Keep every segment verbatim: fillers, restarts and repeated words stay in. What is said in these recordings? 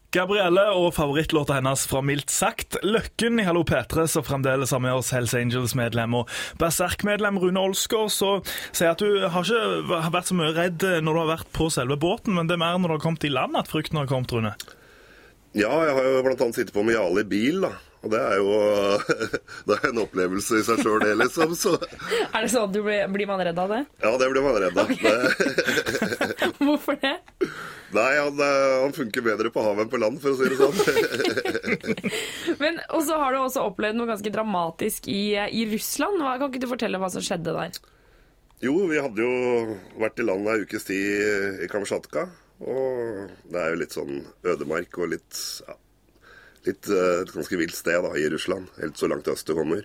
Gabrielle og favorittlåta hennes fra Mildt sagt. Løkken i Hallo Petre, så fremdeles har med oss Hells Angels-medlem og Berserk-medlem Rune Olsgaard, så sier at du har ikke vært så mye redd når du har vært på selve båten, men det er mer når du har kommet i land at frykten har kommet, Rune. Ja, jeg har jo blant annet sittet på med Jarl i bil, da. Og det er jo det er en opplevelse i seg selv, det, liksom. Så. Er det sånn at du blir, blir man redd av det? Ja, det blir man redd av. Okay. Hvorfor det? Nei, han, han funker bedre på havet enn på land, for å si det sånn. Men, og så har du også opplevd noe ganske dramatisk i, i Russland. Hva, kan ikke du fortelle hva som skjedde der? Jo, vi hadde jo vært i land en ukes tid i Kamtsjatka. Og det er jo litt sånn ødemark og litt, ja, litt et ganske vilt sted da, i Russland. Helt så langt øst det kommer.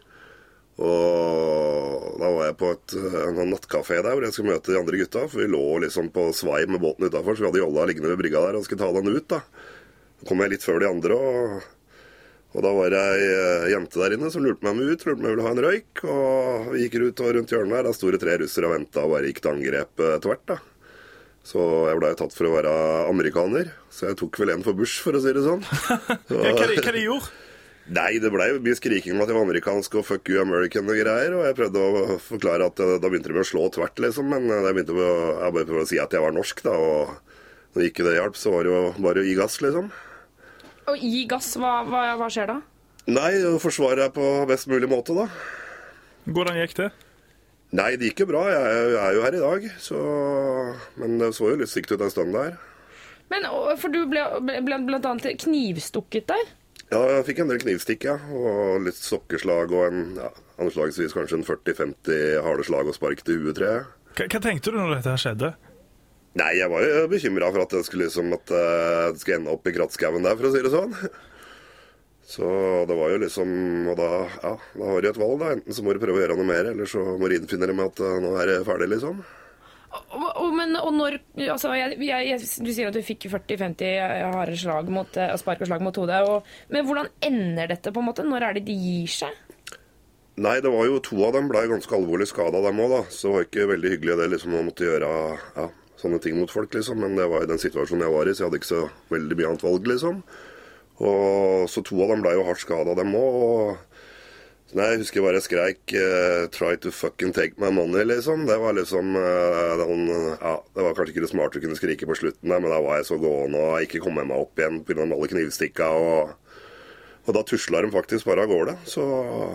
Og da var jeg på et, en nattkafé der hvor jeg skulle møte de andre gutta, for vi lå liksom på svai med båten utenfor, så vi hadde jolla liggende ved brygga der og skulle ta den ut da. Så kom jeg litt før de andre, og, og da var det ei jente der inne som lurte meg med ut, lurte meg ville ha en røyk, og vi gikk ut og rundt hjørnet der, da sto det tre russere og ventet og bare gikk til angrep tvert da. Så jeg ble jo tatt for å være amerikaner, så jeg tok vel en for Bush, for å si det sånn. Så, ja, hva, de, hva de gjorde? Nei, det ble jo mye skriking om at jeg var amerikansk og fuck you American og greier, og jeg prøvde å forklare at da begynte de med å slå tvert, liksom, men jeg begynte å, jeg bare prøvde å si at jeg var norsk, da, og når ikke det hjalp, så var det jo bare å gi gass, liksom. Og gi gass, hva, hva, hva skjer da? Nei, å forsvare jeg på best mulig måte, da. Hvordan gikk det? Nei, det gikk jo bra, jeg, jeg er jo her i dag, så, men det så jo litt sykt ut en stund der. Men, for du ble, ble blant annet knivstukket der? Ja, jeg fikk en del knivstikk, ja, og litt sokkeslag og en, ja, anslagsvis kanskje en førti femti harde slag og spark til huet, tror jeg. Hva, hva tenkte du når dette her skjedde? Nei, jeg var jo bekymret for at det skulle, liksom, at det skulle ende opp i krattskauen der, for å si det sånn. Så det var jo liksom, og da, ja, da har du et valg da, enten så må du prøve å gjøre noe mer, eller så må du innfinne deg med at nå er det ferdig, liksom. Og, og, men, og når, altså, jeg, jeg, du sier at du fikk førti femti harde slag mot, spark og slag mot hodet, og, men hvordan ender dette på en måte? Når er det de gir seg? Nei, det var jo to av dem ble ganske alvorlig skadet dem også da, så det var ikke veldig hyggelig det liksom å måtte gjøre, ja, sånne ting mot folk liksom, men det var jo den situasjonen jeg var i, så jeg hadde ikke så veldig mye annet valg liksom. Og så to av dem ble jo hardt skadet dem også, og nei, jeg husker bare jeg skreik uh, try to fucking take my money, liksom. Det var liksom uh, den, ja, det var kanskje ikke det smarte å kunne skrike på slutten der, men da var jeg så gående og ikke kom med meg opp igjen på grunn av alle knivstikka, og, og da tusla de faktisk bare av gårde, så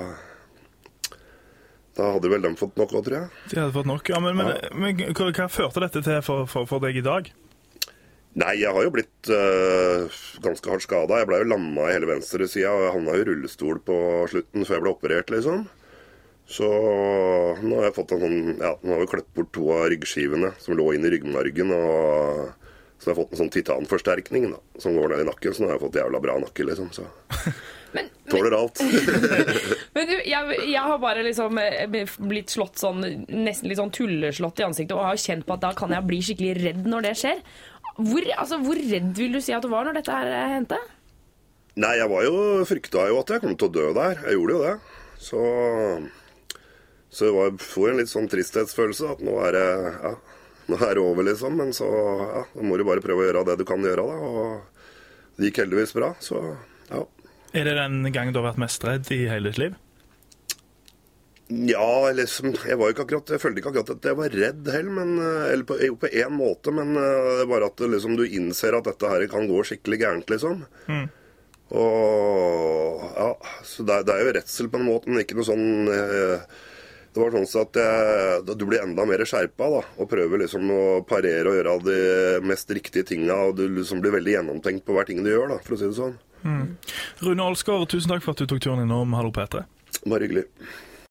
da hadde vel de fått nok også, tror jeg. De hadde fått nok, ja, men, men, ja. men hva, hva førte dette til for, for, for deg i dag? Nei, jeg har jo blitt uh, ganske hardt skadet. Jeg ble jo lammet i hele venstre siden, og jeg havnet i rullestol på slutten før jeg ble operert, liksom. Så nå har jeg fått en sånn, ja, nå har vi kløpt bort to av ryggskivene som lå inn i ryggmargen, og så har jeg fått en sånn titanforsterkning da, som går ned i nakken, så nå har jeg fått jævla bra nakke, liksom, så men, tåler alt. Men du, jeg, jeg har bare liksom blitt slått sånn, nesten litt sånn tulleslått i ansiktet, og har kjent på at da kan jeg bli skikkelig redd når det skjer. Hvor, altså, hvor redd vil du si at du var når dette her hendte? Nei, jeg var jo, frykta jo at jeg kom til å dø der. Jeg gjorde jo det. Så, så det var for en litt sånn tristhetsfølelse at nå er det, ja, nå er det over liksom. Men så, ja, da må du bare prøve å gjøre det du kan gjøre da. Og det gikk heldigvis bra, så ja. Er det den gangen du har vært mest redd i hele ditt liv? Ja, liksom, jeg var jo ikke akkurat, jeg følte ikke akkurat at jeg var redd heller, men, eller på, på en måte, men det er bare at liksom, du innser at dette her kan gå skikkelig gærent, liksom. Mm. Og, ja, så det, det er jo redsel på en måte, men ikke noe sånn, eh, det var sånn at jeg, du blir enda mer skjerpet da, og prøver liksom å parere og gjøre de mest riktige tingene, og du liksom blir veldig gjennomtenkt på hver ting du gjør da, for å si det sånn. Mm. Rune Olsgaard, tusen takk for at du tok turen innom Hallo Petre. Bare hyggelig.